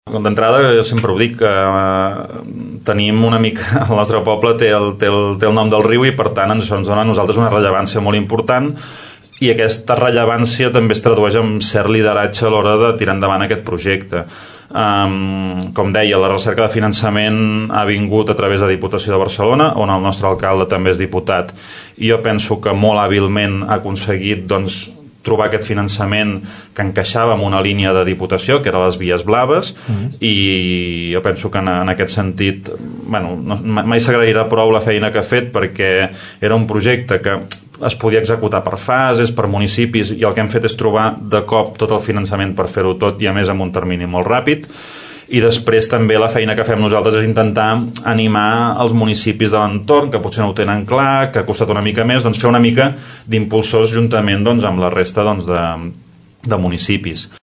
D'entrada, jo sempre ho dic, que tenim una mica... El nostre poble té el nom del riu i, per tant, això ens dona a nosaltres una rellevància molt important, i aquesta rellevància també es tradueix en cert lideratge a l'hora de tirar endavant aquest projecte. Com deia, la recerca de finançament ha vingut a través de Diputació de Barcelona, on el nostre alcalde també és diputat, i jo penso que molt hàbilment ha aconseguit trobar aquest finançament que encaixava en una línia de Diputació, que eren les vies blaves, i jo penso que en aquest sentit mai s'agrairà prou la feina que ha fet, perquè era un projecte que es podia executar per fases, per municipis, i el que hem fet és trobar de cop tot el finançament per fer-ho tot, i a més en un termini molt ràpid. I després també la feina que fem nosaltres és intentar animar els municipis de l'entorn, que potser no ho tenen clar, que ha costat una mica més, fer una mica d'impulsors juntament amb la resta de municipis.